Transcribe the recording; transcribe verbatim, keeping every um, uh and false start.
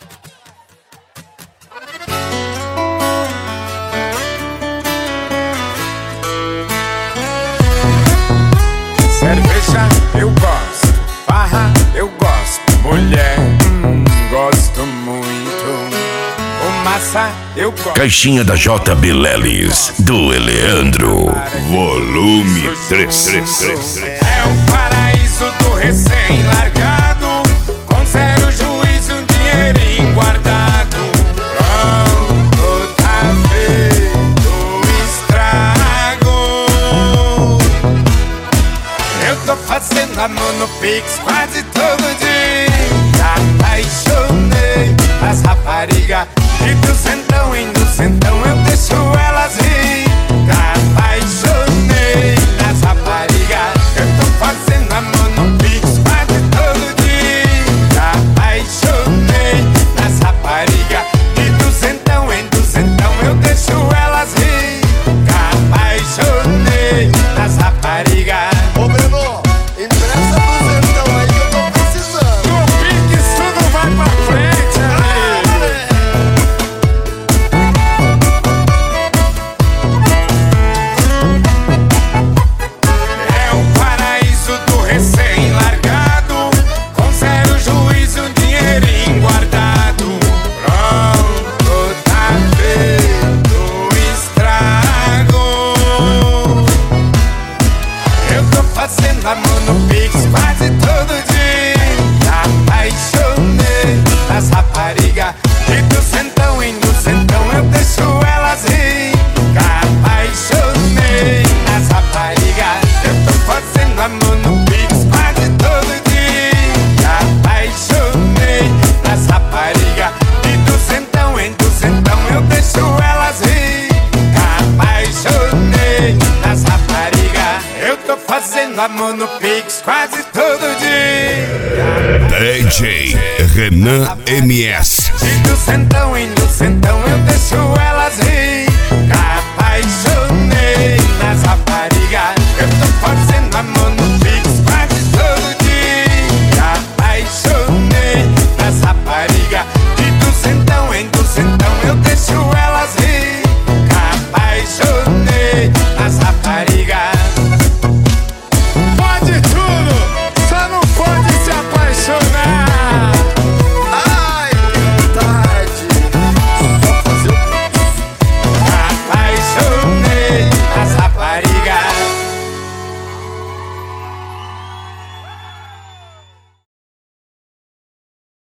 Cerveja eu gosto, farra eu gosto, mulher, hum, gosto muito. O massa eu gosto. Caixinha da J B Lelis, do Eleandro, volume três. É o paraíso do recém-largado, com zero juízo, um dinheirinho guardado. Pronto, tá feito o estrago. Eu tô fazendo amor no Pix quase todo dia. Apaixonei as raparigas e do centão em do centão eu deixo elas rir. Apaixonei nas raparigas, eu tô fazendo amor no Pix quase todo dia. Apaixonei nas raparigas e do centão em do centão eu deixo elas rir. Apaixonei nas raparigas. Ô Breno, empresta pro centão aí que eu tô precisando. No Pix tudo vai pra frente, amigo. É o paraíso do recém-largado, com zero juízo, um dinheirinho guardado. Pronto, tá feito o estrago. Eu tô fazendo amor no Pix quase todo dia. Apaixonei nas raparigas e do centão em do centão eu deixo elas rir. Apaixonei nas raparigas, eu tô fazendo amor no Pix quase todo dia. Apaixonei nas raparigas e do centão em do centão eu deixo elas rir. Apaixonei nas raparigas, eu tô fazendo amor no Pix quase todo dia. D J Renan M S. E do centão em do centão eu deixo elas rir. Apaixonei nas raparigas